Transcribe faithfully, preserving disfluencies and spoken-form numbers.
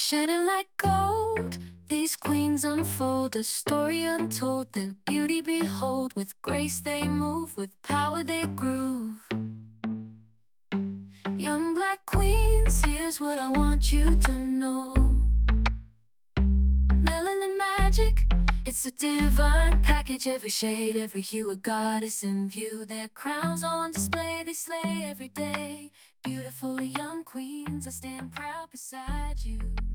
Shining like gold, these queens unfold a story untold. Their beauty behold, with grace they move, with power they groove. Young black queens, here's what I want you to know. Melanin magic, it's a divine package. Every shade, every hue, a goddess in view. Their crowns on display, they slay every day. Beautiful young queens, I stand proud beside you.